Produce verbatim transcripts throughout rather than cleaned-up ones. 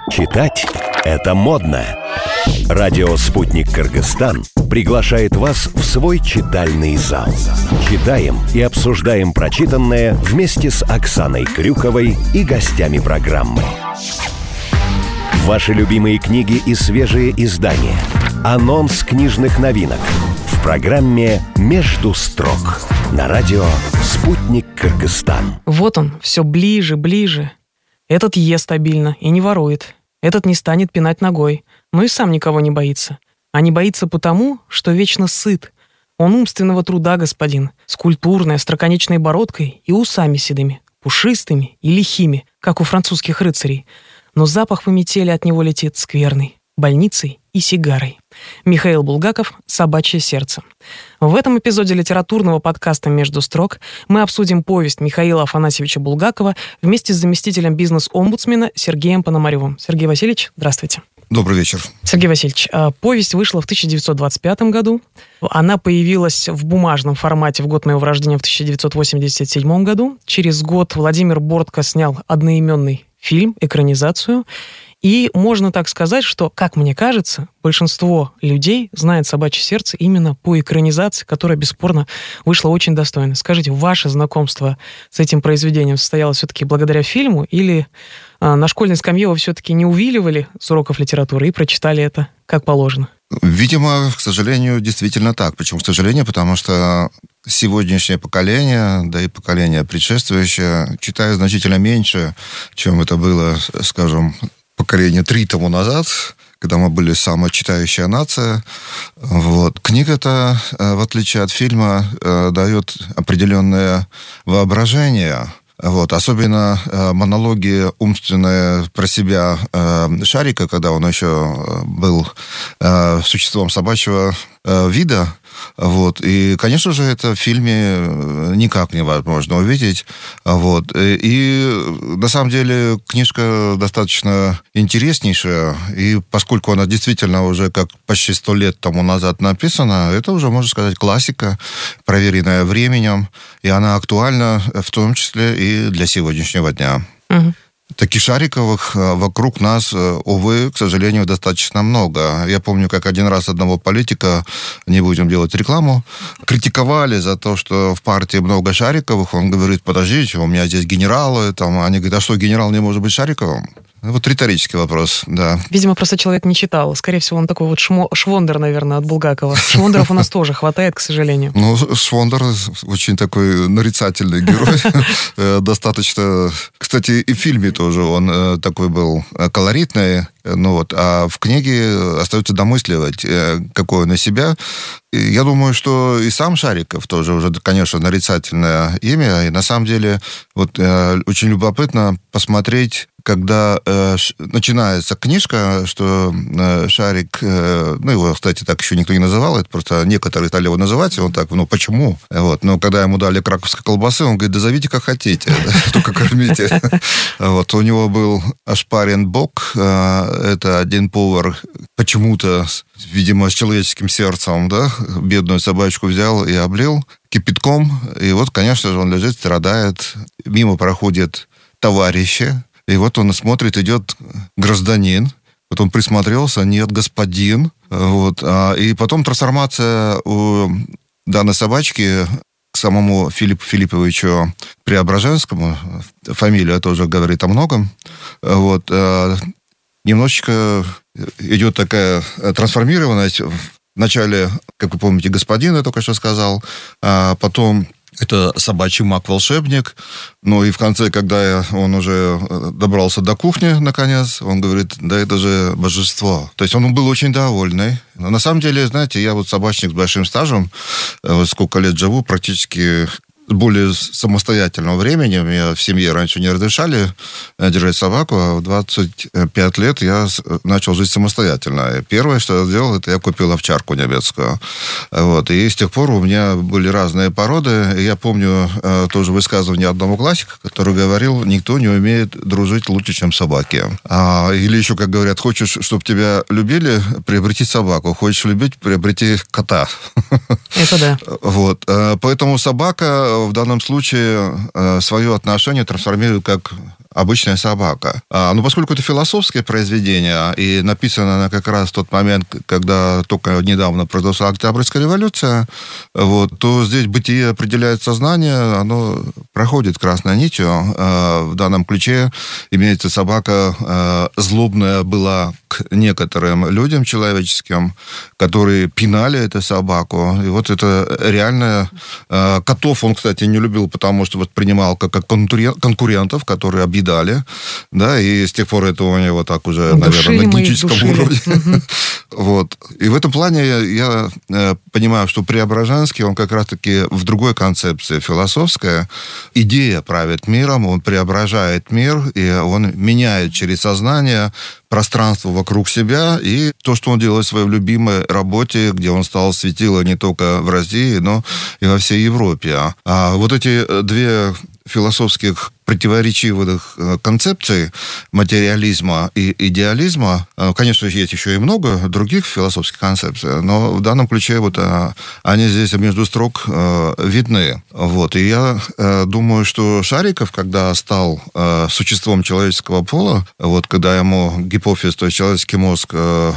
Читать – это модно. Радио «Спутник Кыргызстан» приглашает вас в свой читальный зал. Читаем и обсуждаем прочитанное вместе с Оксаной Крюковой и гостями программы. Ваши любимые книги и свежие издания. Анонс книжных новинок в программе «Между строк» на радио «Спутник Кыргызстан». Вот он, все ближе, ближе. Этот ест стабильно и не ворует. Этот не станет пинать ногой, но и сам никого не боится. А не боится потому, что вечно сыт. Он умственного труда господин, с культурной остроконечной бородкой и усами седыми, пушистыми и лихими, как у французских рыцарей. Но запах по метели от него летит скверный, больницей и сигарой. Михаил Булгаков «Собачье сердце». В этом эпизоде литературного подкаста «Между строк» мы обсудим повесть Михаила Афанасьевича Булгакова вместе с заместителем бизнес-омбудсмена Сергеем Пономаревым. Сергей Васильевич, здравствуйте. Добрый вечер. Сергей Васильевич, повесть вышла в тысяча девятьсот двадцать пятом году. Она появилась в бумажном формате в год моего рождения в тысяча девятьсот восемьдесят седьмом году. Через год Владимир Бортко снял одноименный фильм, экранизацию. И можно так сказать, что, как мне кажется, большинство людей знает «Собачье сердце» именно по экранизации, которая, бесспорно, вышла очень достойно. Скажите, ваше знакомство с этим произведением состоялось все-таки благодаря фильму, или а, на школьной скамье вы все-таки не увиливали с уроков литературы и прочитали это как положено? Видимо, к сожалению, действительно так. Почему к сожалению? Потому что сегодняшнее поколение, да и поколение предшествующее, читает значительно меньше, чем это было, скажем, поколение три тому назад, когда мы были самая читающая нация. Вот. Книга-то, в отличие от фильма, дает определенное воображение. Вот. Особенно монологи умственные про себя Шарика, когда он еще был существом собачьего вида. Вот. И, конечно же, это в фильме никак невозможно увидеть. Вот. И, на самом деле, книжка достаточно интереснейшая. И поскольку она действительно уже как почти сто лет тому назад написана, это уже, можно сказать, классика, проверенная временем. И она актуальна в том числе и для сегодняшнего дня. Угу. Таких Шариковых вокруг нас, увы, к сожалению, достаточно много. Я помню, как один раз одного политика, не будем делать рекламу, критиковали за то, что в партии много Шариковых. Он говорит: подождите, у меня здесь генералы. Там. Они говорят: а что, генерал не может быть Шариковым? Вот риторический вопрос, да. Видимо, просто человек не читал. Скорее всего, он такой вот шмо... швондер, наверное, от Булгакова. Швондеров у нас тоже хватает, к сожалению. Ну, Швондер очень такой нарицательный герой. Достаточно... Кстати, и в фильме тоже он такой был колоритный. Ну вот, а в книге остается домысливать, какой он из себя. И я думаю, что и сам Шариков тоже уже, конечно, нарицательное имя. И на самом деле вот очень любопытно посмотреть, когда э, ш, начинается книжка, что э, Шарик, э, ну, его, кстати, так еще никто не называл, это просто некоторые стали его называть, и он так, ну, почему? Вот. Но когда ему дали краковской колбасы, он говорит: да зовите как хотите, только кормите. Вот. У него был ошпарен бок, это один повар почему-то, видимо, с человеческим сердцем, да, бедную собачку взял и облил кипятком, и вот, конечно же, он лежит, страдает, мимо проходят товарищи. И вот он смотрит, идет гражданин. Вот он присмотрелся, нет, господин. Вот. И потом трансформация у данной собачки к самому Филиппу Филипповичу Преображенскому. Фамилия тоже говорит о многом. Вот. Немножечко идет такая трансформированность. Вначале, как вы помните, господин, я только что сказал, а потом... Это собачий маг-волшебник. Ну и в конце, когда он уже добрался до кухни, наконец, он говорит: да это же божество. То есть он был очень довольный. Но на самом деле, знаете, я вот собачник с большим стажем, вот сколько лет живу, практически более самостоятельного времени. Мне в семье раньше не разрешали держать собаку, а в двадцать пять лет я начал жить самостоятельно. И первое, что я сделал, это я купил овчарку немецкую. Вот. И с тех пор у меня были разные породы. И я помню э, тоже высказывание одного классика, который говорил: никто не умеет дружить лучше, чем собаки. А, или еще, как говорят, хочешь, чтобы тебя любили, приобрети собаку. Хочешь любить, приобрети кота. Это да. Вот. Поэтому собака в данном случае свое отношение трансформирует как обычная собака. А, но поскольку это философское произведение, и написано оно как раз в тот момент, когда только недавно произошла Октябрьская революция, вот, то здесь бытие определяет сознание, оно проходит красной нитью. А, в данном ключе имеется собака а, злобная была к некоторым людям человеческим, которые пинали эту собаку. И вот это реально... А, котов он, кстати, не любил, потому что воспринимал как, как конкурентов, которые объедали, да, и с тех пор это у него так уже, душили, наверное, на генетическом уровне. Угу. Вот. И в этом плане я, я э, понимаю, что Преображенский, он как раз-таки в другой концепции философская. Идея правит миром, он преображает мир, и он меняет через сознание пространство вокруг себя, и то, что он делает в своей любимой работе, где он стал светило не только в России, но и во всей Европе. А вот эти две философских противоречивых концепций материализма и идеализма, конечно, есть еще и много других философских концепций, но в данном ключе вот они здесь между строк видны. Вот. И я думаю, что Шариков, когда стал существом человеческого пола, вот когда ему гипофиз, то есть человеческий мозг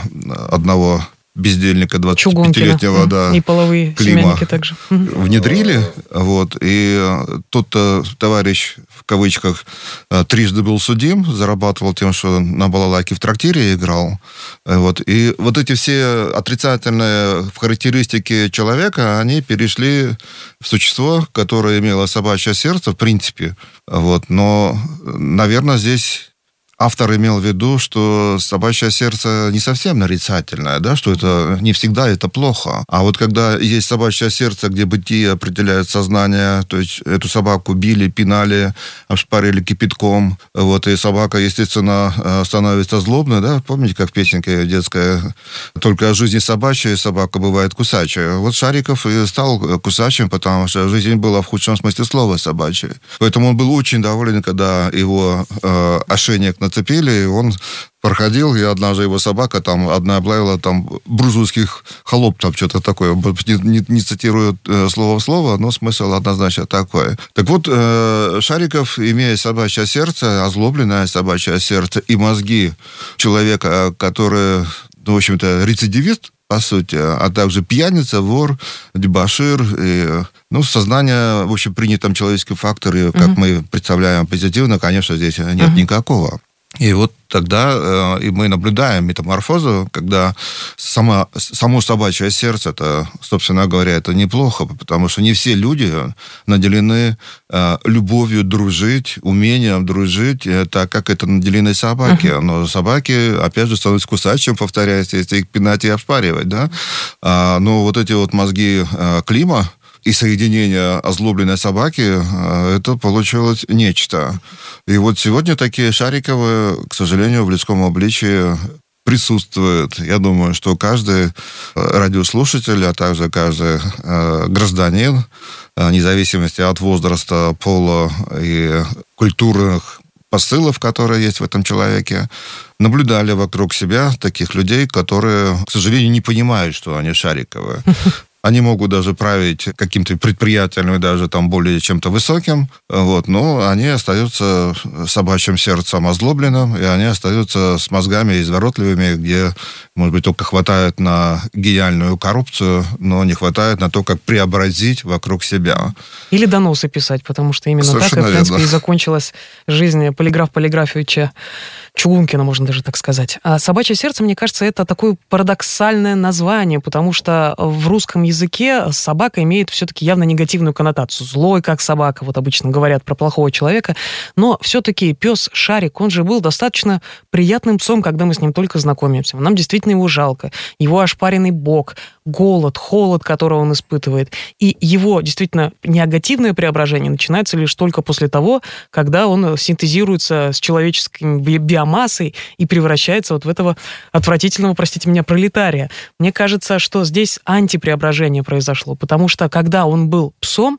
одного бездельника двадцатипятилетнего, да, и половые Клима семянники также внедрили, вот, и тот товарищ, в кавычках, трижды был судим, зарабатывал тем, что на балалайке в трактире играл, вот, и вот эти все отрицательные характеристики человека, они перешли в существо, которое имело собачье сердце, в принципе, вот, но, наверное, здесь автор имел в виду, что собачье сердце не совсем нарицательное, да, что это не всегда это плохо. А вот когда есть собачье сердце, где бытие определяет сознание, то есть эту собаку били, пинали, обшпарили кипятком, вот, и собака, естественно, становится злобной, да, помните, как в песенке детская, только о жизни собачьей собака бывает кусачая. Вот Шариков и стал кусачим, потому что жизнь была в худшем смысле слова собачьей. Поэтому он был очень доволен, когда его э, ошейник нацепили, и он проходил, и однажды его собака там, одна облаяла там буржуйских холоп, там что-то такое, не, не, не цитирую э, слово в слово, но смысл однозначно такой. Так вот, э, Шариков, имея собачье сердце, озлобленное собачье сердце и мозги человека, который, ну, в общем-то, рецидивист, по сути, а также пьяница, вор, дебошир, и, ну, сознание, в общем, принятом человеческим факторе, как mm-hmm. мы представляем позитивно, конечно, здесь нет mm-hmm. никакого. И вот тогда э, и мы наблюдаем метаморфозу, когда сама, само собачье сердце, это, собственно говоря, это неплохо, потому что не все люди наделены э, любовью дружить, умением дружить, э, так как это наделены собаки. Uh-huh. Но собаки, опять же, становятся кусачим, повторяюсь, если их пинать и обшпаривать, да. А, но вот эти вот мозги э, Клима и соединение озлобленной собаки, это получилось нечто. И вот сегодня такие Шариковы, к сожалению, в людском обличии присутствуют. Я думаю, что каждый радиослушатель, а также каждый гражданин, вне зависимости от возраста, пола и культурных посылов, которые есть в этом человеке, наблюдали вокруг себя таких людей, которые, к сожалению, не понимают, что они Шариковы. Они могут даже править каким-то предприятием, даже там более чем-то высоким, вот, но они остаются собачьим сердцем озлобленным, и они остаются с мозгами изворотливыми, где, может быть, только хватает на гениальную коррупцию, но не хватает на то, как преобразить вокруг себя. Или доносы писать, потому что именно совершенно так, и, в принципе, верно. И закончилась жизнь полиграф Полиграфовича Чугункина, можно даже так сказать. А собачье сердце, мне кажется, это такое парадоксальное название, потому что в русском языке собака имеет все-таки явно негативную коннотацию. Злой, как собака, вот обычно говорят про плохого человека. Но все-таки пес Шарик, он же был достаточно приятным псом, когда мы с ним только знакомимся. Нам действительно его жалко. Его ошпаренный бок, голод, холод, которого он испытывает. И его действительно негативное преображение начинается лишь только после того, когда он синтезируется с человеческой биомассой и превращается вот в этого отвратительного, простите меня, пролетария. Мне кажется, что здесь антипреображение произошло, потому что когда он был псом,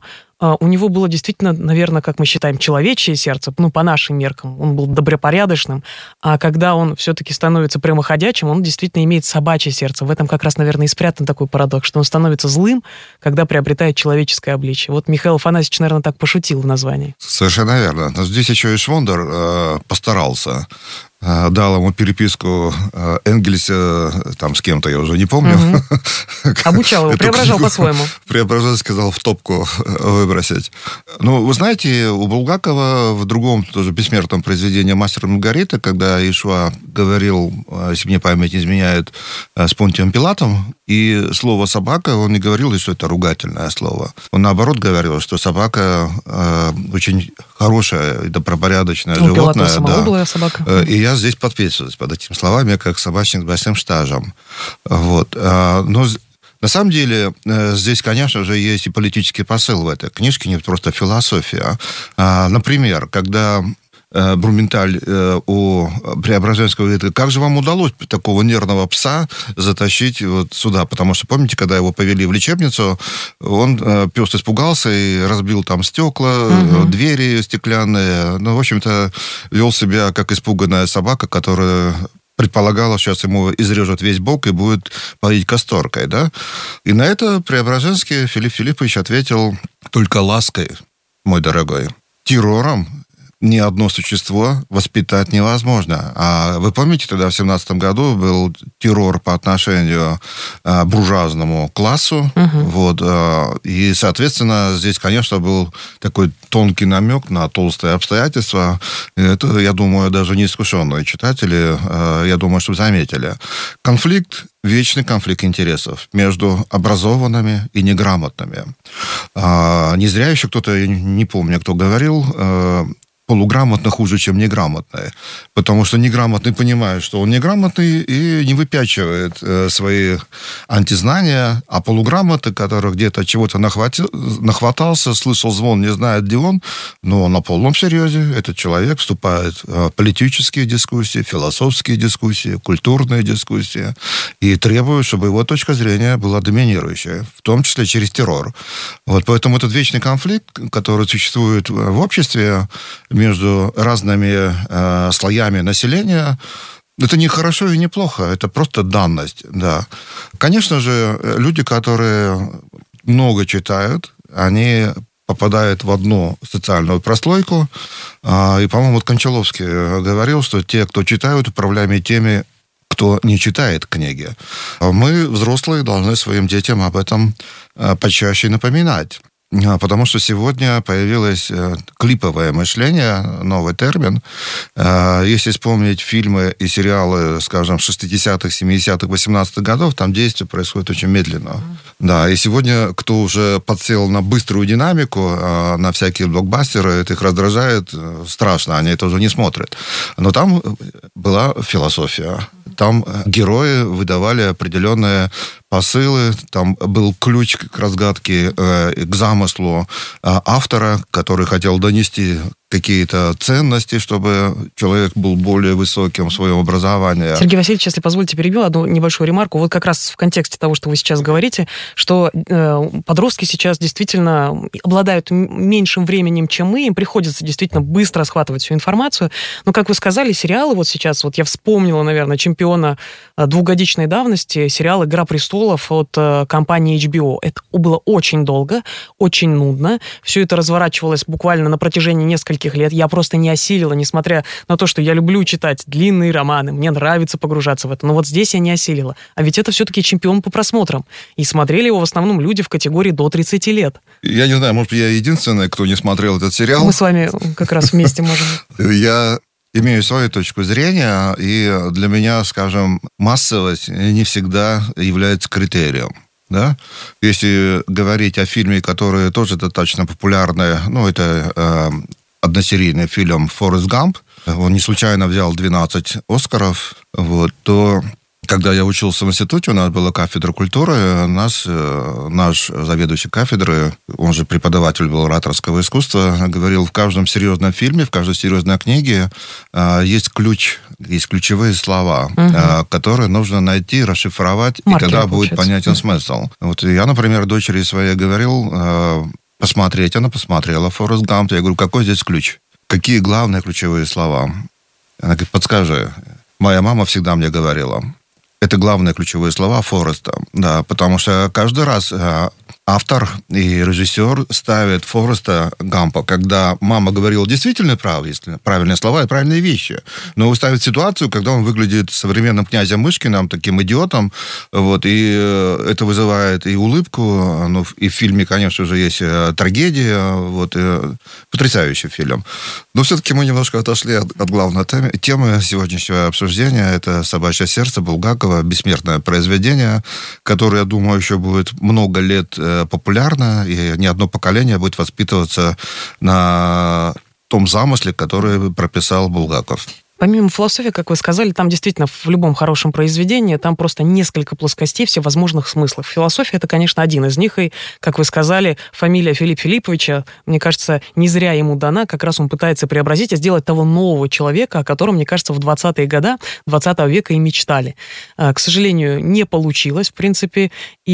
у него было действительно, наверное, как мы считаем, человечье сердце, ну, по нашим меркам. Он был добропорядочным. А когда он все-таки становится прямоходячим, он действительно имеет собачье сердце. В этом как раз, наверное, и спрятан такой парадокс, что он становится злым, когда приобретает человеческое обличие. Вот Михаил Афанасьевич, наверное, так пошутил в названии. Совершенно верно. Но здесь еще и Швондер э, постарался. Дал ему переписку Энгельса там с кем-то, я уже не помню. Угу. Обучал его, преображал по-своему. Преображал, сказал, в топку выбросить. Ну, вы знаете, у Булгакова в другом тоже бессмертном произведении «Мастер и Маргарита», когда Иешуа говорил, если мне память не изменяет, с Понтием Пилатом, и слово «собака», он не говорил, что это ругательное слово. Он, наоборот, говорил, что собака э, очень хорошая и добропорядочное у животное. Самого да. была собака. И я здесь подписываюсь под этими словами, как собачник с большим стажем. Вот. Но на самом деле здесь, конечно же, есть и политический посыл в этой книжке, не просто философия. Например, когда Брументаль у Преображенского говорит, как же вам удалось такого нервного пса затащить вот сюда? Потому что, помните, когда его повели в лечебницу, он, пес, испугался и разбил там стекла, угу. двери стеклянные. Ну, в общем-то, вел себя как испуганная собака, которая предполагала, что сейчас ему изрежет весь бок и будет поить касторкой, да? И на это Преображенский Филипп Филиппович ответил только лаской, мой дорогой. Террором ни одно существо воспитать невозможно. А вы помните, тогда в семнадцатом году был террор по отношению к буржуазному классу. Uh-huh. Вот, и, соответственно, здесь, конечно, был такой тонкий намек на толстые обстоятельства. Это, я думаю, даже неискушенные читатели, я думаю, что заметили. Конфликт, вечный конфликт интересов между образованными и неграмотными. Не зря еще кто-то, я не помню, кто говорил, полуграмотно хуже, чем неграмотные. Потому что неграмотный понимает, что он неграмотный и не выпячивает э, свои антизнания, а полуграмотный, который где-то чего-то нахватил, нахватался, слышал звон, не знает, где он, но на полном серьезе этот человек вступает в политические дискуссии, философские дискуссии, культурные дискуссии и требует, чтобы его точка зрения была доминирующая, в том числе через террор. Вот поэтому этот вечный конфликт, который существует в обществе, между разными э, слоями населения, это не хорошо и не плохо, это просто данность, да. Конечно же, люди, которые много читают, они попадают в одну социальную прослойку, э, и, по-моему, вот Кончаловский говорил, что те, кто читают, управляемы теми, кто не читает книги. Мы, взрослые, должны своим детям об этом э, почаще напоминать. Потому что сегодня появилось клиповое мышление, новый термин. Если вспомнить фильмы и сериалы, скажем, шестидесятых, семидесятых, восемнадцатых годов, там действие происходит очень медленно. Mm. Да, и сегодня, кто уже подсел на быструю динамику, на всякие блокбастеры, это их раздражает страшно, они это уже не смотрят. Но там была философия. Там герои выдавали определенные посылы, там был ключ к разгадке, э, к замыслу э, автора, который хотел донести какие-то ценности, чтобы человек был более высоким в своем образовании. Сергей Васильевич, если позволите, перебью одну небольшую ремарку. Вот как раз в контексте того, что вы сейчас говорите, что э, подростки сейчас действительно обладают меньшим временем, чем мы, им приходится действительно быстро схватывать всю информацию. Но, как вы сказали, сериалы вот сейчас, вот я вспомнила, наверное, чемпиона двухгодичной давности, сериал «Игра престолов» от э, компании эйч би о. Это было очень долго, очень нудно. Все это разворачивалось буквально на протяжении нескольких лет. Я просто не осилила, несмотря на то, что я люблю читать длинные романы, мне нравится погружаться в это, но вот здесь я не осилила. А ведь это все-таки чемпион по просмотрам. И смотрели его в основном люди в категории до тридцати лет. Я не знаю, может, я единственный, кто не смотрел этот сериал. Мы с вами как раз вместе можем. Я имею свою точку зрения, и для меня, скажем, массовость не всегда является критерием. Да? Если говорить о фильме, который тоже достаточно популярный, ну, это э, односерийный фильм «Форест Гамп», он не случайно взял двенадцать Оскаров, вот, то когда я учился в институте, у нас была кафедра культуры, нас, наш заведующий кафедры, он же преподаватель был ораторского искусства, говорил, в каждом серьезном фильме, в каждой серьезной книге есть ключ, есть ключевые слова, угу. которые нужно найти, расшифровать, Маркер, и тогда будет понятен смысл. Вот я, например, дочери своей говорил, посмотреть. Она посмотрела «Форест Гамп». Я говорю, какой здесь ключ? Какие главные ключевые слова? Она говорит, подскажи. Моя мама всегда мне говорила. Это главные ключевые слова Фореста. Да, потому что каждый раз автор и режиссер ставят Фореста Гампа, когда мама говорила действительно правильные, правильные слова и правильные вещи. Но вы ставите ситуацию, когда он выглядит современным князем Мышкиным, таким идиотом, вот, и это вызывает и улыбку, ну, и в фильме, конечно же, есть трагедия, вот, потрясающий фильм. Но все-таки мы немножко отошли от, от главной темы, темы сегодняшнего обсуждения. Это «Собачье сердце» Булгакова, бессмертное произведение, которое, я думаю, еще будет много лет популярно, и ни одно поколение будет воспитываться на том замысле, который прописал Булгаков. Помимо философии, как вы сказали, там действительно в любом хорошем произведении там просто несколько плоскостей всевозможных смыслов. Философия — это, конечно, один из них, и, как вы сказали, фамилия Филипп Филипповича, мне кажется, не зря ему дана, как раз он пытается преобразить и сделать того нового человека, о котором, мне кажется, в двадцатые годы двадцатого века и мечтали. К сожалению, не получилось, в принципе,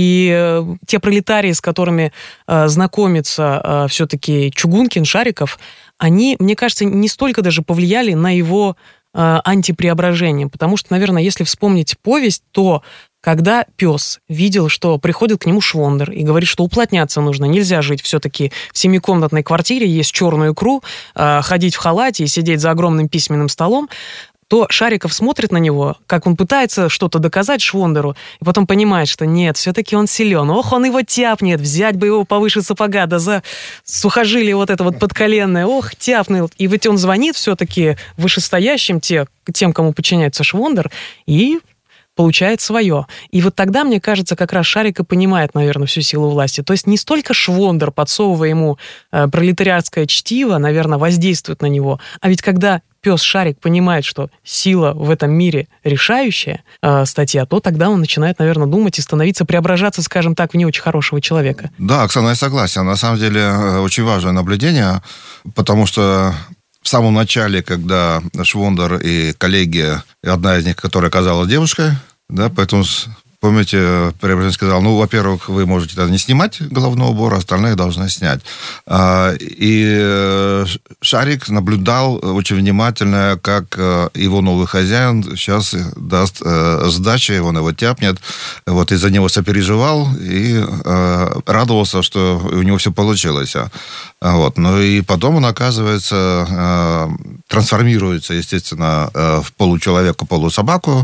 и те пролетарии, с которыми знакомится все-таки Чугункин, Шариков, они, мне кажется, не столько даже повлияли на его э, антипреображение. Потому что, наверное, если вспомнить повесть, то когда пес видел, что приходит к нему Швондер и говорит, что уплотняться нужно, нельзя жить все-таки в семикомнатной квартире, есть черную икру, э, ходить в халате и сидеть за огромным письменным столом, то Шариков смотрит на него, как он пытается что-то доказать Швондеру, и потом понимает, что нет, все-таки он силен. Ох, он его тяпнет, взять бы его повыше сапога, да за сухожилие вот это вот подколенное, ох, тяпнул. И ведь он звонит все-таки вышестоящим, те, тем, кому подчиняется Швондер, и получает свое. И вот тогда, мне кажется, как раз Шарик и понимает, наверное, всю силу власти. То есть не столько Швондер, подсовывая ему э, пролетариатское чтиво, наверное, воздействует на него, а ведь когда пес Шарик понимает, что сила в этом мире решающая э, статья, то тогда он начинает, наверное, думать и становиться, преображаться, скажем так, в не очень хорошего человека. Да, Оксана, я согласен. На самом деле, очень важное наблюдение, потому что в самом начале, когда Швондер и коллеги, одна из них, которая оказалась девушкой, да, поэтому... Помните, Преображенский сказал, ну, во-первых, вы можете тогда не снимать головного убора, остальные должны снять. И Шарик наблюдал очень внимательно, как его новый хозяин сейчас даст сдачи, он его тяпнет, вот, из-за него сопереживал и радовался, что у него все получилось. Вот. Ну и потом он, оказывается, трансформируется, естественно, в получеловека, полусобаку,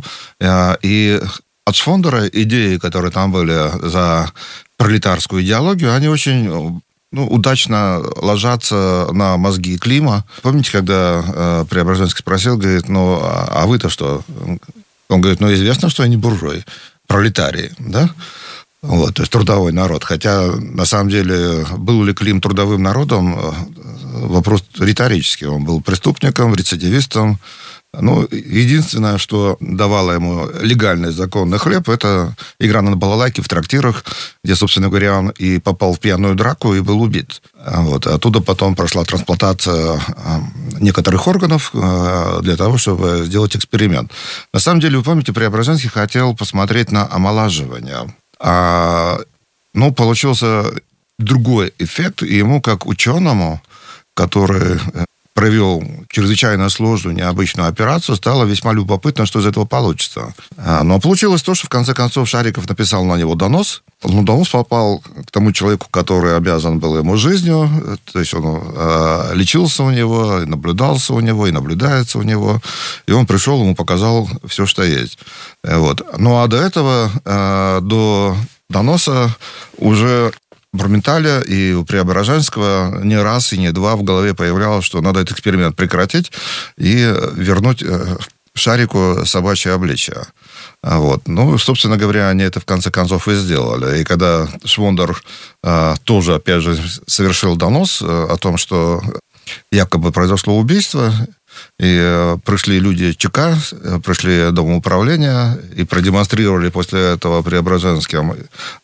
и от Швондера идеи, которые там были за пролетарскую идеологию, они очень, ну, удачно ложатся на мозги Клима. Помните, когда э, Преображенский спросил, говорит, ну, а, а вы-то что? Он говорит, ну, известно, что я не буржуй, пролетарий, да? Вот, то есть трудовой народ. Хотя, на самом деле, был ли Клим трудовым народом, вопрос риторический. Он был преступником, рецидивистом. Ну, единственное, что давало ему легальный законный хлеб, это игра на балалайке в трактирах, где, собственно говоря, он и попал в пьяную драку и был убит. Вот. Оттуда потом прошла трансплантация некоторых органов для того, чтобы сделать эксперимент. На самом деле, вы помните, Преображенский хотел посмотреть на омолаживание. А, ну, получился другой эффект, и ему, как ученому, который провел чрезвычайно сложную, необычную операцию, стало весьма любопытно, что из этого получится. Но получилось то, что в конце концов Шариков написал на него донос. Но донос попал к тому человеку, который обязан был ему жизнью. То есть он э, лечился у него, и наблюдался у него, и наблюдается у него. И он пришел, ему показал все, что есть. Вот. Ну, а до этого, э, до доноса уже... В Бурментале и у Преображенского не раз и не два в голове появлялось, что надо этот эксперимент прекратить и вернуть Шарику собачье обличие. Вот. Ну, собственно говоря, они это в конце концов и сделали. И когда Швондер э, тоже, опять же, совершил донос э, о том, что якобы произошло убийство, И э, пришли люди ЧК, пришли Дом управления и продемонстрировали после этого Преображенским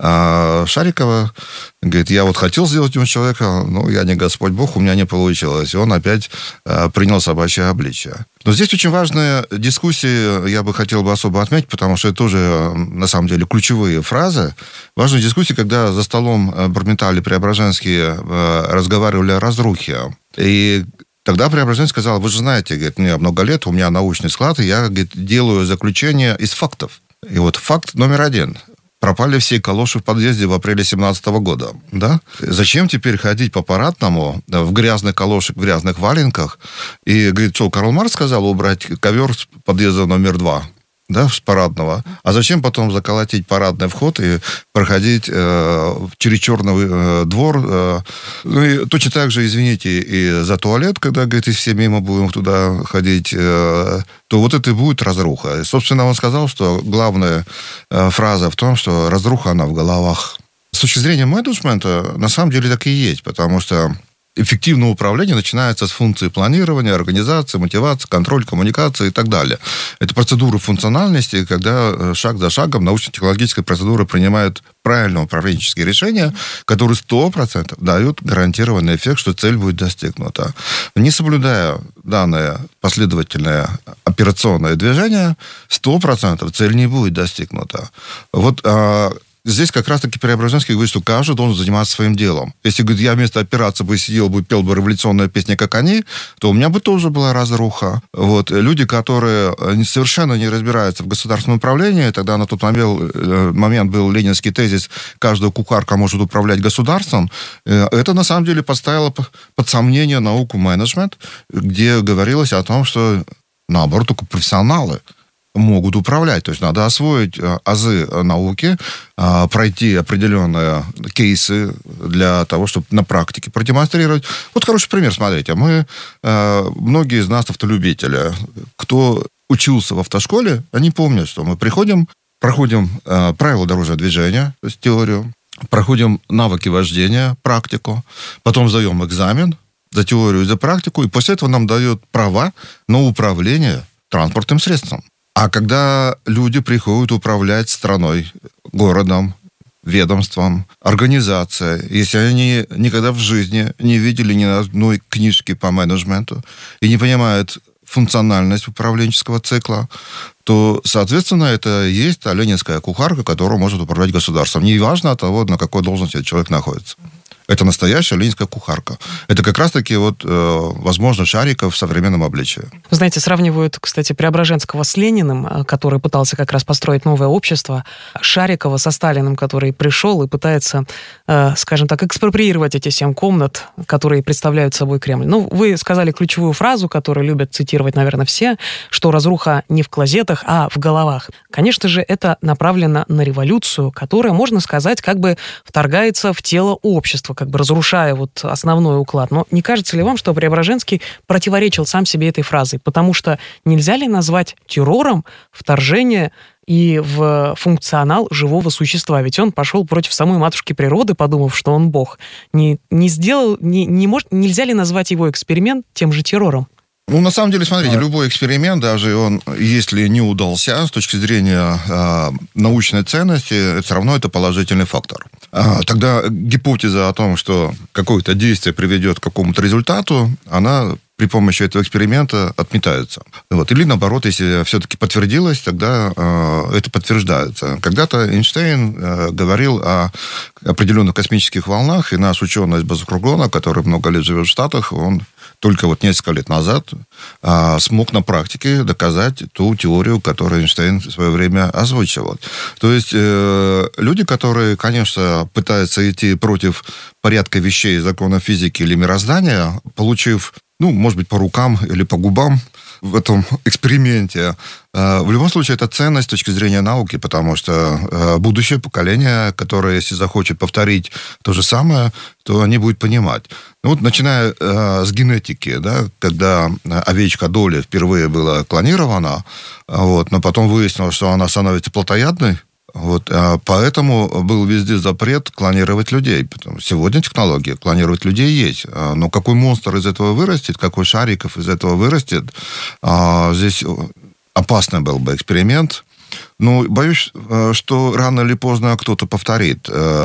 э, Шарикова. Говорит, я вот хотел сделать ему человека, но я не Господь Бог, у меня не получилось. И он опять э, принял собачье обличие. Но здесь очень важная дискуссия, я бы хотел бы особо отметить, потому что это тоже, на самом деле, ключевые фразы. Важная дискуссия, когда за столом Барменталь и Преображенский разговаривали о разрухе. И тогда Преображенский сказал, вы же знаете, говорит, мне много лет, у меня научный склад, и я, говорит, делаю заключение из фактов. И вот факт номер один. Пропали все калоши в подъезде в апреле семнадцатого года. Да? Зачем теперь ходить по Парадному в грязных калошах, в грязных валенках? И, говорит, что Карл Маркс сказал убрать ковер с подъезда номер два, да, с Парадного. А зачем потом заколотить парадный вход и проходить э, через черный э, двор? Э, ну и точно так же, извините, и за туалет, когда, говорит, и все мимо будем туда ходить, э, то вот это и будет разруха. И, собственно, он сказал, что главная э, фраза в том, что разруха, она в головах. С точки зрения менеджмента, на самом деле так и есть, потому что эффективное управление начинается с функции планирования, организации, мотивации, контроля, коммуникации и так далее. Это процедуры функциональности, когда шаг за шагом научно-технологическая процедура принимает правильные управленческие решения, которые сто процентов дают гарантированный эффект, что цель будет достигнута. Не соблюдая данное последовательное операционное движение, сто процентов цель не будет достигнута. Вот здесь как раз-таки Преображенский говорит, что каждый должен заниматься своим делом. Если, говорит, я вместо операции бы сидел бы, пел бы революционную песню, как они, то у меня бы тоже была разруха. Вот. Люди, которые совершенно не разбираются в государственном управлении, тогда на тот момент, момент был ленинский тезис «каждая кухарка может управлять государством», это на самом деле поставило под сомнение науку менеджмент, где говорилось о том, что наоборот, только профессионалы могут управлять. То есть надо освоить азы науки, пройти определенные кейсы для того, чтобы на практике продемонстрировать. Вот хороший пример, смотрите. Мы, многие из нас автолюбители, кто учился в автошколе, они помнят, что мы приходим, проходим правила дорожного движения, то есть теорию, проходим навыки вождения, практику, потом сдаем экзамен за теорию и за практику, и после этого нам дают права на управление транспортным средством. А когда люди приходят управлять страной, городом, ведомством, организацией, если они никогда в жизни не видели ни одной книжки по менеджменту и не понимают функциональность управленческого цикла, то, соответственно, это и есть та ленинская кухарка, которая может управлять государством. Неважно от того, на какой должности человек находится. Это настоящая ленинская кухарка. Это как раз-таки, вот, э, возможно, Шариков в современном обличии. Вы знаете, сравнивают, кстати, Преображенского с Лениным, который пытался как раз построить новое общество, Шарикова со Сталиным, который пришел и пытается, э, скажем так, экспроприировать эти семь комнат, которые представляют собой Кремль. Ну, вы сказали ключевую фразу, которую любят цитировать, наверное, все, что разруха не в клозетах, а в головах. Конечно же, это направлено на революцию, которая, можно сказать, как бы вторгается в тело общества, как бы разрушая вот основной уклад. Но не кажется ли вам, что Преображенский противоречил сам себе этой фразой? Потому что нельзя ли назвать террором вторжение и в функционал живого существа? Ведь он пошел против самой матушки природы, подумав, что он бог. Не, не сделал, не, не может, нельзя ли назвать его эксперимент тем же террором? Ну, на самом деле, смотрите, а... любой эксперимент, даже он, если не удался, с точки зрения э, научной ценности, это все равно это положительный фактор. А, тогда гипотеза о том, что какое-то действие приведет к какому-то результату, она при помощи этого эксперимента отметается. Вот. Или наоборот, если все-таки подтвердилось, тогда э, это подтверждается. Когда-то Эйнштейн э, говорил о определенных космических волнах, и наш ученый из Базокруглона, который много лет живет в Штатах, он только вот несколько лет назад а, смог на практике доказать ту теорию, которую Эйнштейн в свое время озвучивал. То есть э, люди, которые, конечно, пытаются идти против порядка вещей, законов физики или мироздания, получив, ну, может быть, по рукам или по губам в этом эксперименте, э, в любом случае, это ценность с точки зрения науки, потому что э, будущее поколение, которое, если захочет повторить то же самое, то они будут понимать. Ну, вот, начиная э, с генетики, да, когда овечка Долли впервые была клонирована, вот, но потом выяснилось, что она становится плотоядной Вот, поэтому был везде запрет клонировать людей. Сегодня технология клонировать людей есть. Но какой монстр из этого вырастет, какой Шариков из этого вырастет, здесь опасный был бы эксперимент. Но боюсь, что рано или поздно кто-то повторит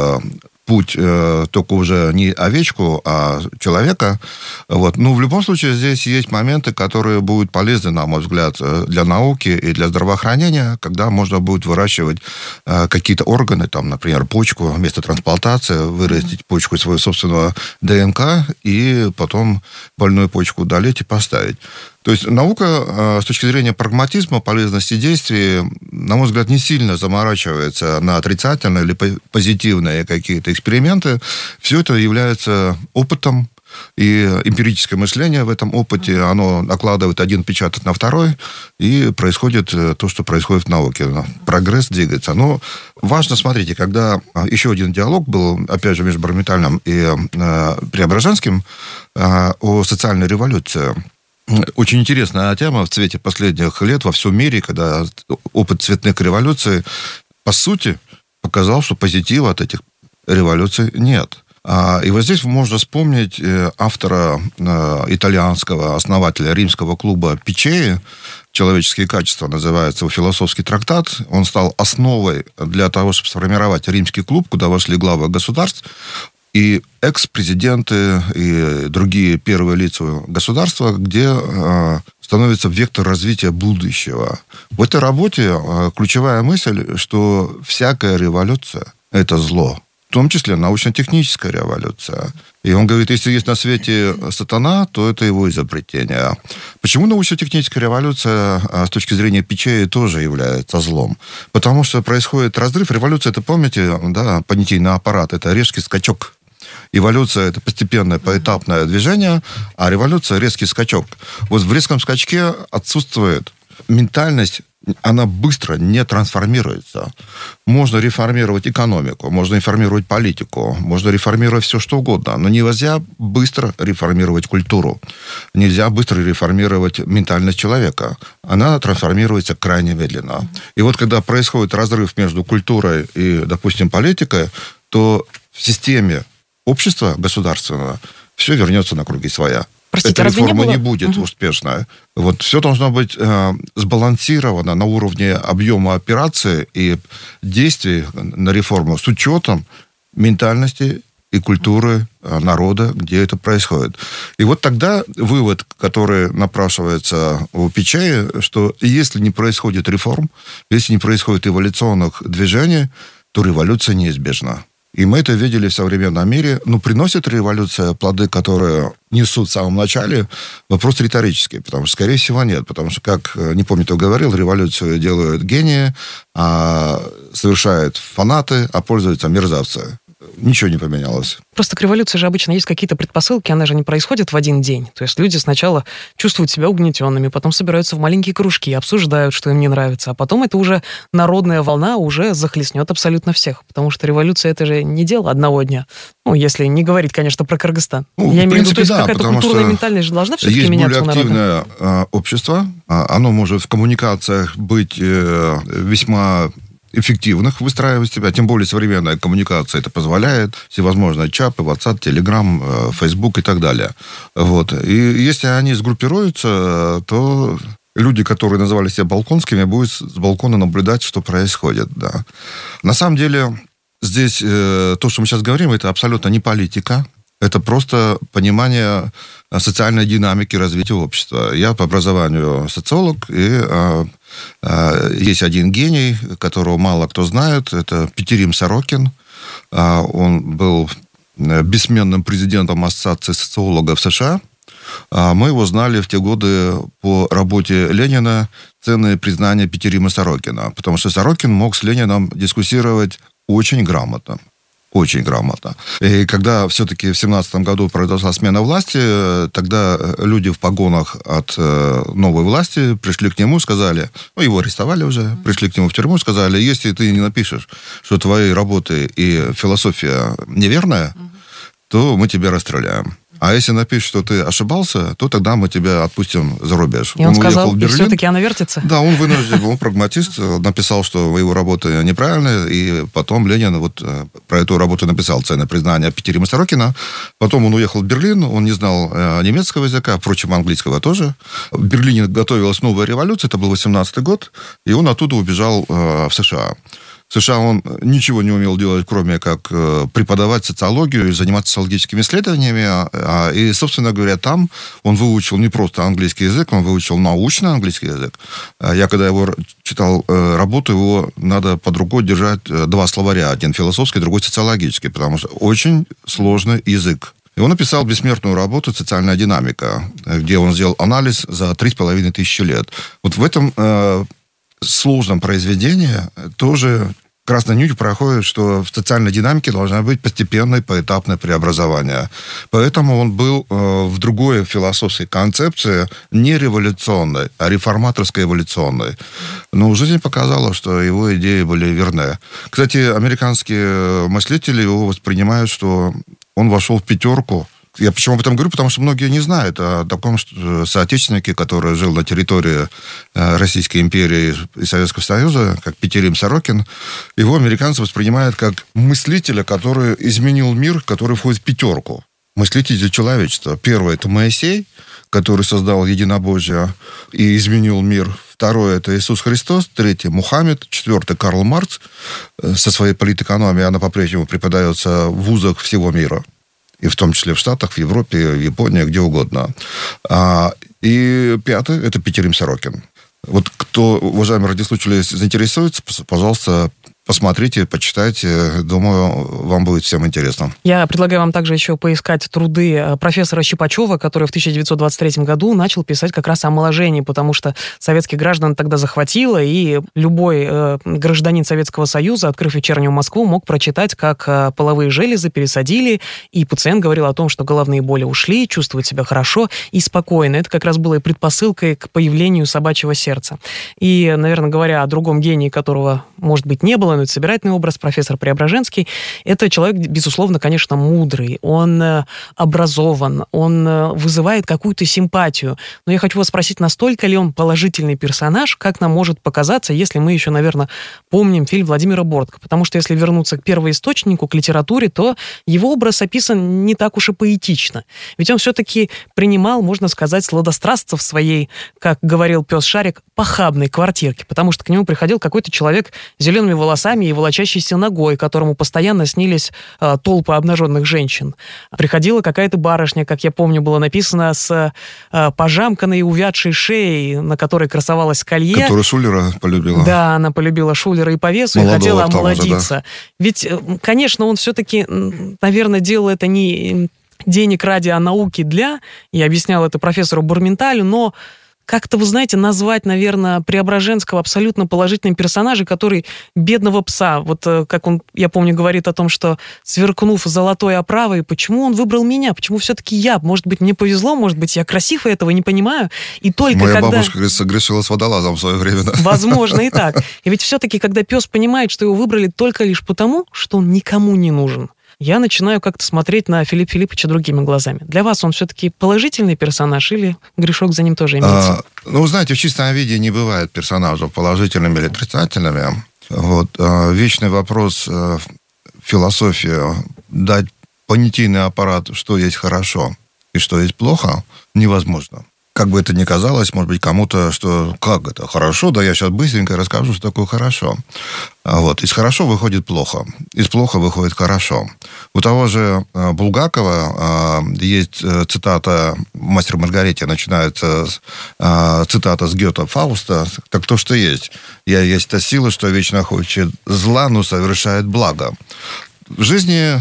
путь э, только уже не овечку, а человека. Вот. Но в любом случае здесь есть моменты, которые будут полезны, на мой взгляд, для науки и для здравоохранения, когда можно будет выращивать э, какие-то органы, там, например, почку, вместо трансплантации вырастить mm-hmm. почку своего собственного ДНК и потом больную почку удалить и поставить. То есть наука э, с точки зрения прагматизма, полезности действий, на мой взгляд, не сильно заморачивается на отрицательные или позитивные какие-то эксперименты. Все это является опытом, и эмпирическое мышление в этом опыте, оно накладывает один отпечаток на второй, и происходит то, что происходит в науке. Прогресс двигается. Но важно, смотрите, когда еще один диалог был, опять же, между Барметальным и э, Преображенским э, о социальной революции. Очень интересная тема в цвете последних лет во всем мире, когда опыт цветных революций, по сути, показал, что позитива от этих революций нет. И вот здесь можно вспомнить автора итальянского, основателя римского клуба Пичеи, «Человеческие качества» называется, философский трактат. Он стал основой для того, чтобы сформировать римский клуб, куда вошли главы государств, и экс-президенты, и другие первые лица государства, где э, становится вектор развития будущего. В этой работе э, ключевая мысль, что всякая революция – это зло. В том числе научно-техническая революция. И он говорит, если есть на свете сатана, то это его изобретение. Почему научно-техническая революция с точки зрения Пичеи тоже является злом? Потому что происходит разрыв. Революция, это, помните, да, понятийный аппарат, это резкий скачок. Эволюция – это постепенное, поэтапное движение, а революция – резкий скачок. Вот в резком скачке отсутствует ментальность, она быстро не трансформируется. Можно реформировать экономику, можно реформировать политику, можно реформировать все, что угодно, но нельзя быстро реформировать культуру. Нельзя быстро реформировать ментальность человека. Она трансформируется крайне медленно. И вот когда происходит разрыв между культурой и, допустим, политикой, то в системе общества государственного все вернется на круги своя. Простите, эта реформа не, не, не будет угу. успешной. Вот все должно быть э, сбалансировано на уровне объема операции и действий на реформу с учетом ментальности и культуры э, народа, где это происходит. И вот тогда вывод, который напрашивается у Пичеи, что если не происходит реформ, если не происходит эволюционных движений, то революция неизбежна. И мы это видели в современном мире. Но приносит революция плоды, которые несут в самом начале? Вопрос риторический. Потому что, скорее всего, нет. Потому что, как, не помню, кто говорил, революцию делают гении, а совершают фанаты, а пользуются мерзавцы. Ничего не поменялось. Просто к революции же обычно есть какие-то предпосылки, она же не происходит в один день. То есть люди сначала чувствуют себя угнетенными, потом собираются в маленькие кружки, обсуждают, что им не нравится, а потом это уже народная волна уже захлестнет абсолютно всех. Потому что революция — это же не дело одного дня. Ну, если не говорить, конечно, про Кыргызстан. Ну, Я имею в виду, то есть да, какая-то культурная ментальность же должна все-таки меняться у народа. Есть более активное общество, оно может в коммуникациях быть весьма эффективных выстраивать себя, тем более современная коммуникация это позволяет, всевозможные чаты, WhatsApp, Telegram, Facebook и так далее. Вот. И если они сгруппируются, то люди, которые называли себя балконскими, будут с балкона наблюдать, что происходит. Да. На самом деле, здесь э, то, что мы сейчас говорим, это абсолютно не политика, это просто понимание социальной динамики развития общества. Я по образованию социолог, и э, э, есть один гений, которого мало кто знает, это Петерим Сорокин. Э, он был бессменным президентом Ассоциации социологов США. Э, мы его знали в те годы по работе Ленина, ценное признание Петерима Сорокина, потому что Сорокин мог с Лениным дискуссировать очень грамотно. Очень грамотно. И когда все-таки в семнадцатом году произошла смена власти, тогда люди в погонах от новой власти пришли к нему, сказали, ну, его арестовали уже, пришли к нему в тюрьму, сказали, если ты не напишешь, что твои работы и философия неверная, то мы тебя расстреляем. А если напишешь, что ты ошибался, то тогда мы тебя отпустим за рубеж. И он, он сказал, и все-таки она вертится? Да, он вынужден, он прагматист, написал, что его работа неправильная, и потом Ленин вот про эту работу написал «Ценное признание» Петерима Сорокина. Потом он уехал в Берлин, он не знал немецкого языка, впрочем, английского тоже. В Берлине готовилась новая революция, это был восемнадцатый год, и он оттуда убежал в США. В США он ничего не умел делать, кроме как преподавать социологию и заниматься социологическими исследованиями. И, собственно говоря, там он выучил не просто английский язык, он выучил научный английский язык. Я, когда его читал работу, его надо под рукой держать два словаря. Один философский, другой социологический, потому что очень сложный язык. И он написал бессмертную работу «Социальная динамика», где он сделал анализ за три с половиной тысячи лет. Вот в этом э, сложном произведении тоже красной нитью проходит, что в социальной динамике должно быть постепенное поэтапное преобразование. Поэтому он был э, в другой философской концепции, не революционной, а реформаторской эволюционной. Но жизнь показала, что его идеи были верны. Кстати, американские мыслители его воспринимают, что он вошел в пятерку. Я почему об этом говорю? Потому что многие не знают о таком соотечественнике, который жил на территории Российской империи и Советского Союза, как Петерим Сорокин. Его американцы воспринимают как мыслителя, который изменил мир, который входит в пятерку. Мыслитель человечества. Первый – это Моисей, который создал единобожие и изменил мир. Второе – это Иисус Христос. Третье – Мухаммед. Четвертое – Карл Маркс. Со своей политэкономией она по-прежнему преподается в вузах всего мира. И в том числе в Штатах, в Европе, в Японии, где угодно. И пятое – это Петерим Сорокин. Вот кто, уважаемые радиослушатели, заинтересуется, пожалуйста, посмотрите, почитайте. Думаю, вам будет всем интересно. Я предлагаю вам также еще поискать труды профессора Щипачева, который в тысяча девятьсот двадцать третьем году начал писать как раз о омоложении, потому что советских граждан тогда захватило, и любой э, гражданин Советского Союза, открыв «Вечернюю Москву», мог прочитать, как э, половые железы пересадили, и пациент говорил о том, что головные боли ушли, чувствует себя хорошо и спокойно. Это как раз было и предпосылкой к появлению собачьего сердца. И, наверное, говоря о другом гении, которого, может быть, не было, но это собирательный образ, профессор Преображенский, это человек, безусловно, конечно, мудрый, он образован, он вызывает какую-то симпатию. Но я хочу вас спросить, настолько ли он положительный персонаж, как нам может показаться, если мы еще, наверное, помним фильм Владимира Бортко. Потому что если вернуться к первоисточнику, к литературе, то его образ описан не так уж и поэтично. Ведь он все-таки принимал, можно сказать, сладострастца в своей, как говорил пес Шарик, похабной квартирке, потому что к нему приходил какой-то человек с зелеными волосами и волочащейся ногой, которому постоянно снились э, толпы обнаженных женщин. Приходила какая-то барышня, как я помню, было написано, с э, пожамканной и увядшей шеей, на которой красовалось колье. Которую Шулера полюбила. Да, она полюбила Шулера и по весу, Молодого и хотела омолодиться. Да. Ведь, конечно, он все-таки, наверное, делал это не денег ради, а науки для. Я объяснял это профессору Бурменталю, но как-то, вы знаете, назвать, наверное, Преображенского абсолютно положительным персонажем, который бедного пса, вот как он, я помню, говорит о том, что сверкнув золотой оправой, почему он выбрал меня, почему все-таки я? Может быть, мне повезло, может быть, я красив, и этого не понимаю. И только Моя когда... бабушка, говорит, согрешила с водолазом в свое время. Да? Возможно, и так. И ведь все-таки, когда пес понимает, что его выбрали только лишь потому, что он никому не нужен, я начинаю как-то смотреть на Филиппа Филипповича другими глазами. Для вас он все-таки положительный персонаж или грешок за ним тоже имеется? А, ну, знаете, в чистом виде не бывает персонажей положительными или отрицательными. Вот, а, вечный вопрос а, философии дать понятийный аппарат, что есть хорошо и что есть плохо, невозможно. Как бы это ни казалось, может быть, кому-то, что как это хорошо, да я сейчас быстренько расскажу, что такое хорошо. Вот. Из хорошо выходит плохо, из плохо выходит хорошо. У того же Булгакова есть цитата «Мастер Маргарите», начинается цитата с Гёте Фауста, так то, что есть. «Я есть та сила, что вечно хочет зла, но совершает благо». В жизни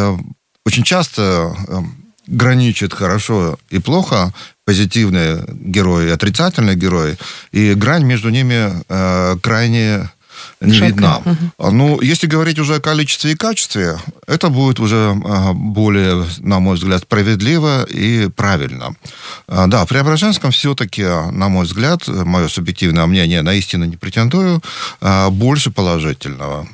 очень часто граничит хорошо и плохо позитивный герой и отрицательный герой, и грань между ними э, крайне не Шатка. видна. Угу. Ну, если говорить уже о количестве и качестве, это будет уже э, более, на мой взгляд, справедливо и правильно. Э, да, в Преображенском все-таки, на мой взгляд, мое субъективное мнение, на истину не претендую, э, больше положительного.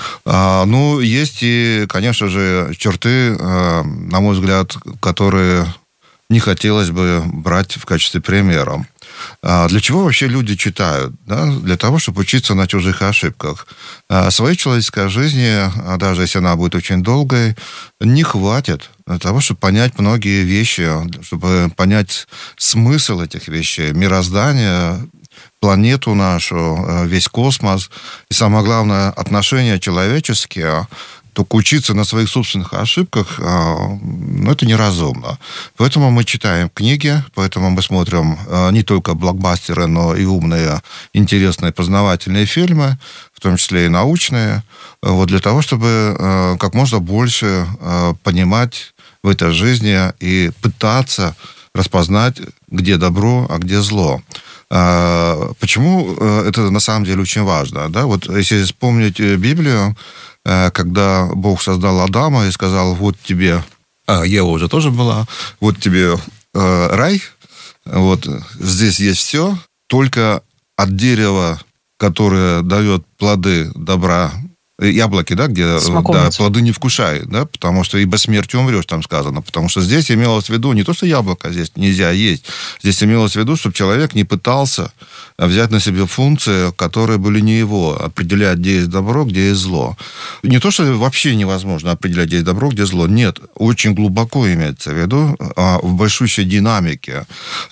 А, ну, есть и, конечно же, черты, а, на мой взгляд, которые не хотелось бы брать в качестве примера. А для чего вообще люди читают? Да? Для того, чтобы учиться на чужих ошибках. А своей человеческой жизни, даже если она будет очень долгой, не хватит для того, чтобы понять многие вещи, чтобы понять смысл этих вещей, мироздание, планету нашу, весь космос. И самое главное, отношения человеческие. Только учиться на своих собственных ошибках, ну, это неразумно. Поэтому мы читаем книги, поэтому мы смотрим не только блокбастеры, но и умные, интересные, познавательные фильмы, в том числе и научные, вот, для того, чтобы как можно больше понимать в этой жизни и пытаться распознать, где добро, а где зло. Почему это на самом деле очень важно? Да? Вот если вспомнить Библию, когда Бог создал Адама и сказал, вот тебе, а Ева уже тоже была, вот тебе э, рай, вот здесь есть все, только от дерева, которое дает плоды добра, яблоки, да, где да, плоды не вкушай, да, потому что ибо смертью умрешь, там сказано. Потому что здесь имелось в виду не то, что яблоко здесь нельзя есть. Здесь имелось в виду, чтобы человек не пытался взять на себя функции, которые были не его, определять, где есть добро, где есть зло. Не то, что вообще невозможно определять, где есть добро, где зло. Нет, очень глубоко имеется в виду, в большущей динамике.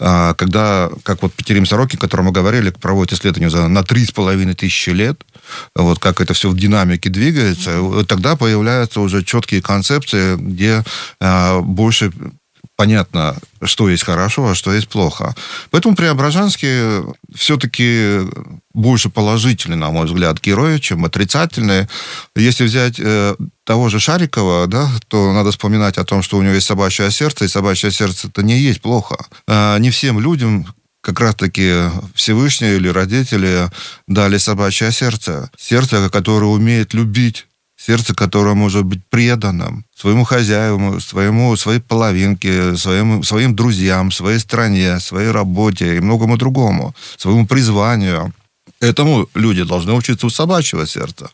Когда, как вот Петерим Сорокин, о котором мы говорили, проводит исследования на три с половиной тысячи лет, вот как это все в динамике двигается, тогда появляются уже четкие концепции, где э, больше понятно, что есть хорошо, а что есть плохо. Поэтому Преображенский все-таки больше положительный, на мой взгляд, герой, чем отрицательный. Если взять э, того же Шарикова, да, то надо вспоминать о том, что у него есть собачье сердце, и собачье сердце это не есть плохо. Э, не всем людям как раз-таки Всевышний или родители дали собачье сердце. Сердце, которое умеет любить. Сердце, которое может быть преданным своему хозяину, своему, своей половинке, своим, своим друзьям, своей стране, своей работе и многому другому, своему призванию. Этому люди должны учиться у собачьего сердца.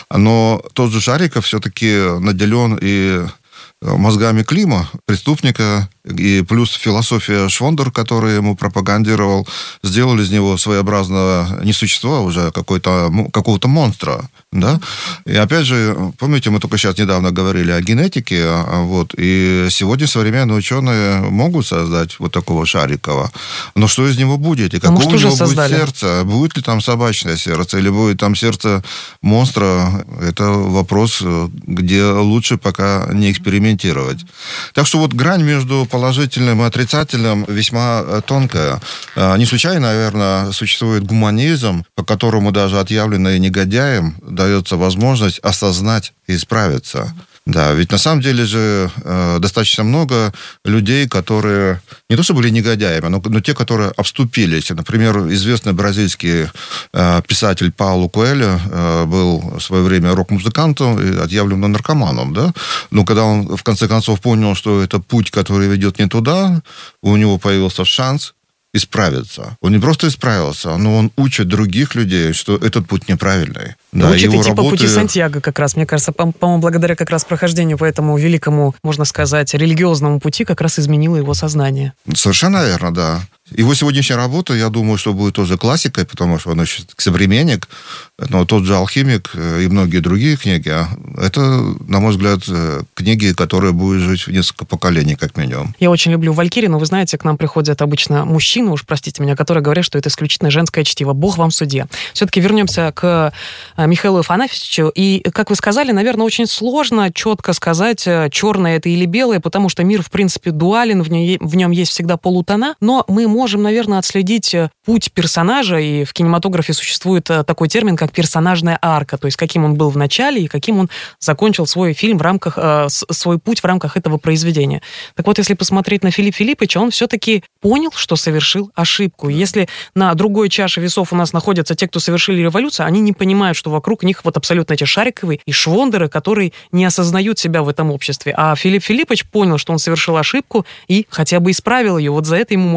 Но тот же Шариков все-таки наделен и мозгами Клима, преступника, и плюс философия Швондер, который ему пропагандировал, сделали из него своеобразного не существа, а уже какой-то, какого-то монстра. Да? И опять же, помните, мы только сейчас недавно говорили о генетике, вот, и сегодня современные ученые могут создать вот такого Шарикова. Но что из него будет? И какое у него будет сердце? Будет ли там собачное сердце? Или будет там сердце монстра? Это вопрос, где лучше пока не экспериментировать. Так что вот грань между положительным и отрицательным весьма тонкая. Не случайно, наверное, существует гуманизм, по которому даже отъявленные негодяям дается возможность осознать и исправиться. Да, ведь на самом деле же э, достаточно много людей, которые не то что были негодяями, но, но те, которые обступились. Например, известный бразильский э, писатель Пауло Коэльо э, был в свое время рок-музыкантом и отъявленным наркоманом, да? Но когда он в конце концов понял, что это путь, который ведет не туда, у него появился шанс исправиться. Он не просто исправился, но он учит других людей, что этот путь неправильный. Да, учит его идти работы... по пути Сантьяго как раз. Мне кажется, по- по-моему, благодаря как раз прохождению по этому великому, можно сказать, религиозному пути как раз изменило его сознание. Совершенно верно, да. Его сегодняшняя работа, я думаю, что будет тоже классикой, потому что он еще современник, но тот же «Алхимик» и многие другие книги, это, на мой взгляд, книги, которые будут жить в несколько поколений, как минимум. Я очень люблю «Валькирию», но вы знаете, к нам приходят обычно мужчины, уж простите меня, которые говорят, что это исключительно женское чтиво. Бог вам судья. Все-таки вернемся к Михаилу Афанасьевичу. И, как вы сказали, наверное, очень сложно четко сказать, черное это или белое, потому что мир, в принципе, дуален, в нем, в нем есть всегда полутона, но мы можем, наверное, отследить путь персонажа, и в кинематографе существует такой термин, как персонажная арка, то есть каким он был в начале и каким он закончил свой фильм в рамках, э, свой путь в рамках этого произведения. Так вот, если посмотреть на Филиппа Филипповича, он все-таки понял, что совершил ошибку. Если на другой чаше весов у нас находятся те, кто совершили революцию, они не понимают, что вокруг них вот абсолютно эти Шариковы и Швондеры, которые не осознают себя в этом обществе. А Филипп Филиппович понял, что он совершил ошибку и хотя бы исправил ее. Вот за это ему можно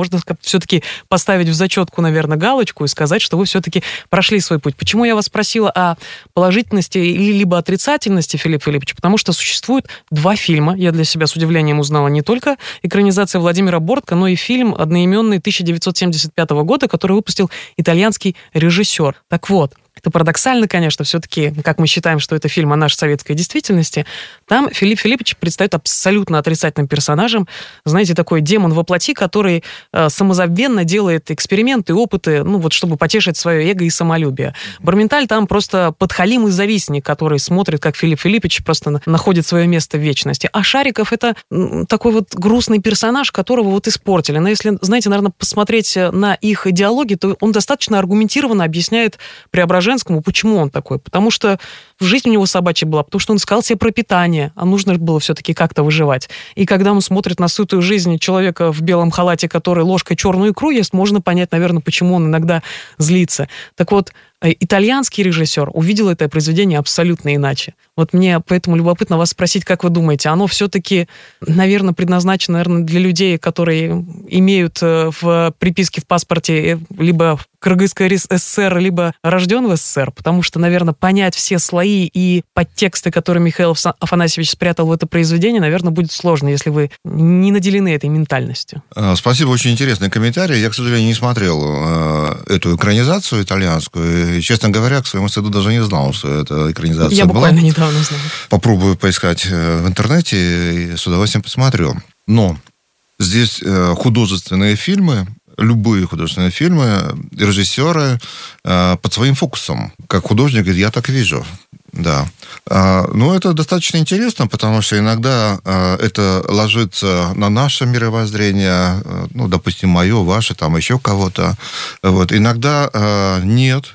все-таки поставить в зачетку, наверное, галочку и сказать, что вы все-таки прошли свой путь. Почему я вас спросила о положительности или либо отрицательности Филиппа Филипповича? Потому что существует два фильма. Я для себя с удивлением узнала не только экранизация Владимира Бортко, но и фильм одноименный тысяча девятьсот семьдесят пятого года, который выпустил итальянский режиссер. Так вот, это парадоксально, конечно, все-таки, как мы считаем, что это фильм о нашей советской действительности, там Филипп Филиппович предстает абсолютно отрицательным персонажем, знаете, такой демон во плоти, который э, самозабвенно делает эксперименты, опыты, ну вот, чтобы потешить свое эго и самолюбие. Барменталь там просто подхалим и завистник, который смотрит, как Филипп Филиппович просто находит свое место в вечности. А Шариков — это такой вот грустный персонаж, которого вот испортили. Но если, знаете, наверное, посмотреть на их идеологии, то он достаточно аргументированно объясняет Преображенскому, почему он такой. Потому что жизнь у него собачья была, потому что он искал себе пропитание, а нужно было все-таки как-то выживать. И когда он смотрит на сытую жизнь человека в белом халате, который ложкой черную икру ест, можно понять, наверное, почему он иногда злится. Так вот, итальянский режиссер увидел это произведение абсолютно иначе. Вот мне поэтому любопытно вас спросить, как вы думаете, оно все-таки, наверное, предназначено, наверное, для людей, которые имеют в приписке в паспорте либо Кыргызская ССР, либо рожден в СССР, потому что, наверное, понять все слои и подтексты, которые Михаил Афанасьевич спрятал в это произведение, наверное, будет сложно, если вы не наделены этой ментальностью. Спасибо, очень интересный комментарий. Я, к сожалению, не смотрел э, эту экранизацию итальянскую. И, честно говоря, к своему стыду даже не знал, что это экранизация Я была. буквально недавно узнала. Попробую поискать в интернете и с удовольствием посмотрю. Но здесь э, художественные фильмы, любые художественные фильмы, режиссеры э, под своим фокусом. Как художник говорит, я так вижу. Да. А, ну, это достаточно интересно, потому что иногда а, это ложится на наше мировоззрение, ну, допустим, мое, ваше, там еще кого-то. Вот. Иногда а, нет,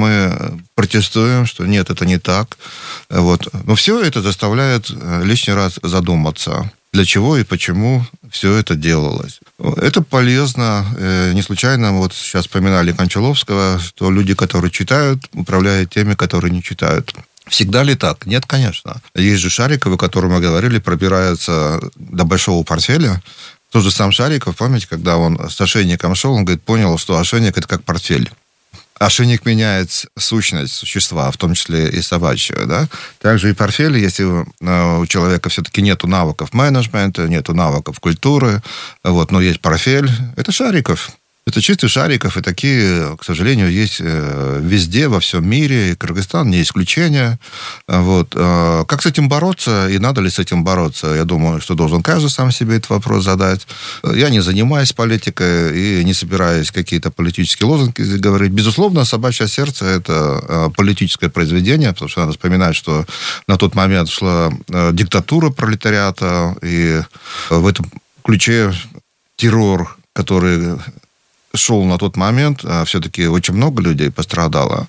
мы протестуем, что нет, это не так. Вот. Но все это заставляет лишний раз задуматься, для чего и почему все это делалось. Это полезно. Не случайно, вот сейчас вспоминали Кончаловского, что люди, которые читают, управляют теми, которые не читают. Всегда ли так? Нет, конечно. Есть же Шариковы, о котором мы говорили, пробираются до большого портфеля. Тот же сам Шариков, помните, когда он с ошейником шел, он говорит, понял, что ошейник – это как портфель. Ошейник меняет сущность существа, в том числе и собачьего, да? Также и портфель, если у человека все-таки нету навыков менеджмента, нету навыков культуры, вот, но есть портфель, это Шариков. Это чистый Шариков, и такие, к сожалению, есть везде, во всем мире, и Кыргызстан не исключение. Вот. Как с этим бороться, и надо ли с этим бороться? Я думаю, что должен каждый сам себе этот вопрос задать. Я не занимаюсь политикой и не собираюсь какие-то политические лозунги говорить. Безусловно, «Собачье сердце» — это политическое произведение, потому что надо вспоминать, что на тот момент шла диктатура пролетариата, и в этом ключе террор, который шел на тот момент, а все-таки очень много людей пострадало.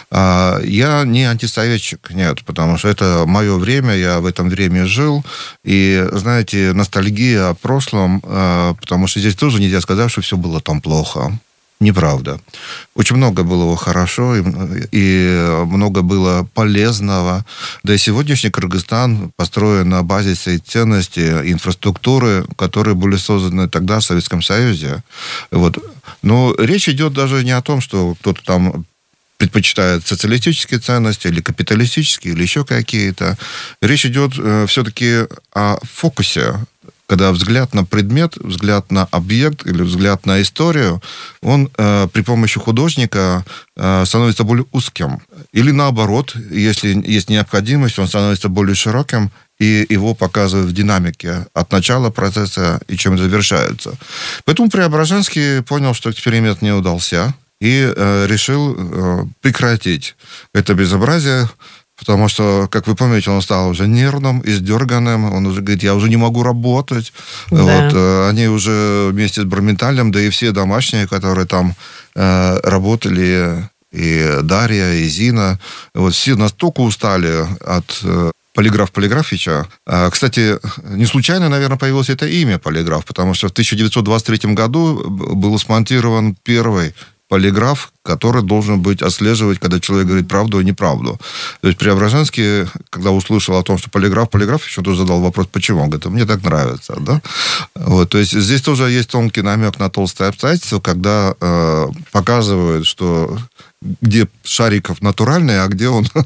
А я не антисоветчик, нет, потому что это мое время, я в этом время жил, и, знаете, ностальгия о прошлом, а, потому что здесь тоже нельзя сказать, что все было там плохо. Неправда. Очень много было хорошо, и, и много было полезного. Да и сегодняшний Кыргызстан построен на базе всей ценности инфраструктуры, которые были созданы тогда в Советском Союзе. Вот. Но речь идет даже не о том, что кто-то там предпочитает социалистические ценности или капиталистические, или еще какие-то. Речь идет э, все-таки о фокусе. Когда взгляд на предмет, взгляд на объект или взгляд на историю, он э, при помощи художника э, становится более узким. Или наоборот, если есть необходимость, он становится более широким, и его показывают в динамике от начала процесса и чем завершается. Поэтому Преображенский понял, что эксперимент не удался, и э, решил э, прекратить это безобразие. Потому что, как вы помните, он стал уже нервным, издерганным. Он уже говорит, я уже не могу работать. Да. Вот, они уже вместе с Барменталем, да и все домашние, которые там э, работали, и Дарья, и Зина, вот все настолько устали от э, Полиграф Полиграфича. А, кстати, не случайно, наверное, появилось это имя Полиграф, потому что в тысяча девятьсот двадцать третьем году был смонтирован первый полиграф, который должен быть отслеживать, когда человек говорит правду и неправду. То есть Преображенский, когда услышал о том, что полиграф, полиграф, еще тоже задал вопрос, почему? Он говорит, мне так нравится. Да? Вот, то есть здесь тоже есть тонкий намек на толстые обстоятельства, когда э, показывают, что где Шариков натуральный, а где он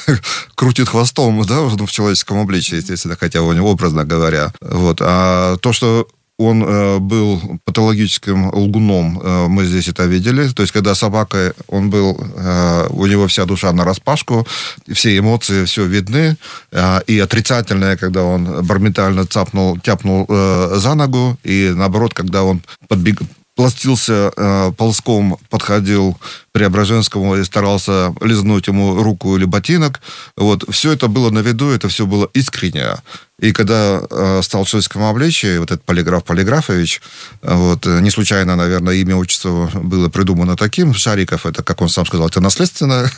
крутит хвостом, да, в человеческом обличии, естественно, хотя у него образно говоря. Вот. А то, что он э, был патологическим лгуном, э, мы здесь это видели. То есть, когда собака, он был, э, у него вся душа нараспашку, все эмоции, все видны. Э, и отрицательное, когда он барментально цапнул, тяпнул э, за ногу. И наоборот, когда он подбег... пластился э, ползком, подходил к Преображенскому и старался лизнуть ему руку или ботинок. Вот. Все это было на виду, это все было искренне. И когда э, стал в человеческом обличии, вот этот полиграф Полиграфович, вот, не случайно, наверное, имя, отчество было придумано таким. Шариков, это, как он сам сказал, это наследственное.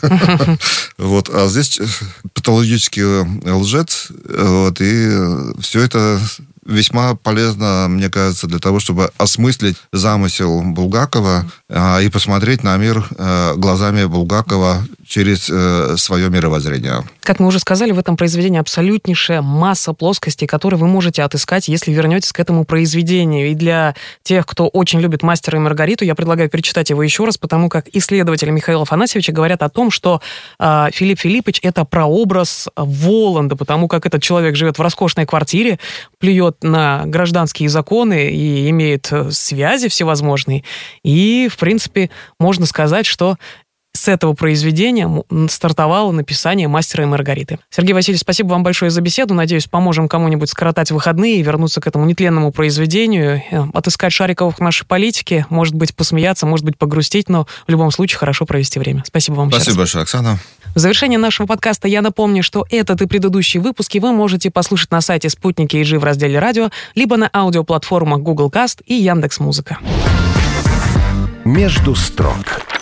Вот. А здесь патологический лжец. Вот. И все это весьма полезно, мне кажется, для того, чтобы осмыслить замысел Булгакова э, и посмотреть на мир э, глазами Булгакова через э, свое мировоззрение. Как мы уже сказали, в этом произведении абсолютнейшая масса плоскостей, которые вы можете отыскать, если вернетесь к этому произведению. И для тех, кто очень любит «Мастера и Маргариту», я предлагаю перечитать его еще раз, потому как исследователи Михаила Афанасьевича говорят о том, что э, Филипп Филиппович — это прообраз Воланда, потому как этот человек живет в роскошной квартире, плюет на гражданские законы и имеет связи всевозможные. И, в принципе, можно сказать, что с этого произведения стартовало написание «Мастера и Маргариты». Сергей Васильевич, спасибо вам большое за беседу. Надеюсь, поможем кому-нибудь скоротать выходные и вернуться к этому нетленному произведению, отыскать Шариковых в нашей политике, может быть, посмеяться, может быть, погрустить, но в любом случае хорошо провести время. Спасибо вам. Спасибо большое, Оксана. В завершение нашего подкаста я напомню, что этот и предыдущие выпуски вы можете послушать на сайте Спутники и Жи в разделе «Радио», либо на аудиоплатформах Google Cast и Яндекс.Музыка. «Между строк»